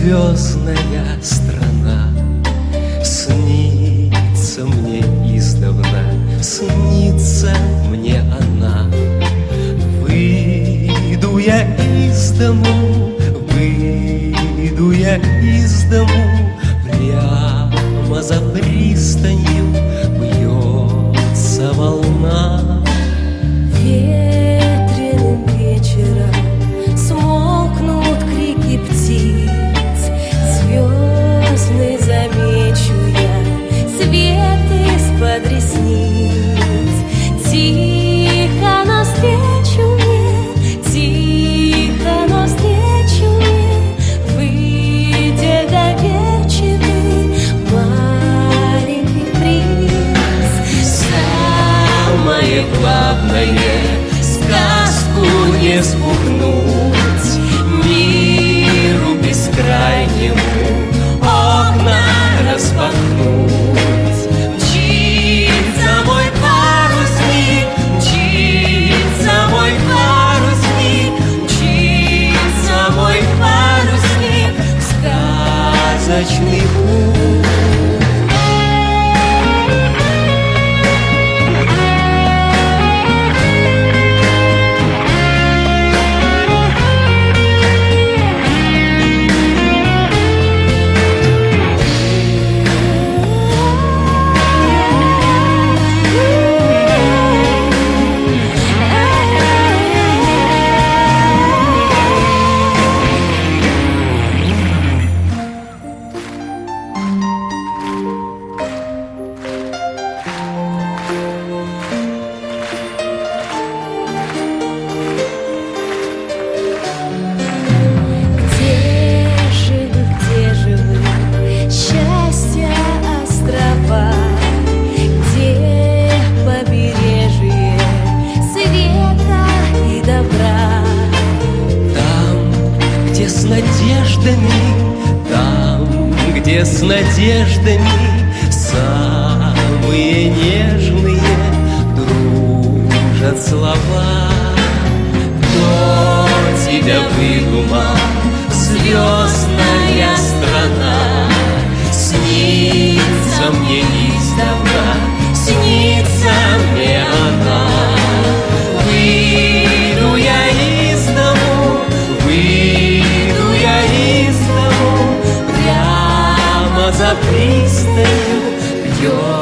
звездная страна. Снится мне издавна, снится мне она. Выйду я из дому, выйду я из дому, прямо за пристанью бьется волна. Ветреным вечером смолкнут крики птиц, звездный замечу я свет из-под ресниц. Тихо навстречу мне, тихо навстречу мне выйдет доверчивый маленький принц. Самое главное — сказку не спугнуть, миру бескрайнему окна распахнуть. Мчится мой парусник, мчится мой парусник, мчится мой парусник в сказочный путь. Там, где с надеждами самые нежные дружат слова. Кто тебя выдумал, звездная страна? Снится мне издавна, снится мне она. Выйду я из дому, выйду я из дому, прямо за пристанью бьет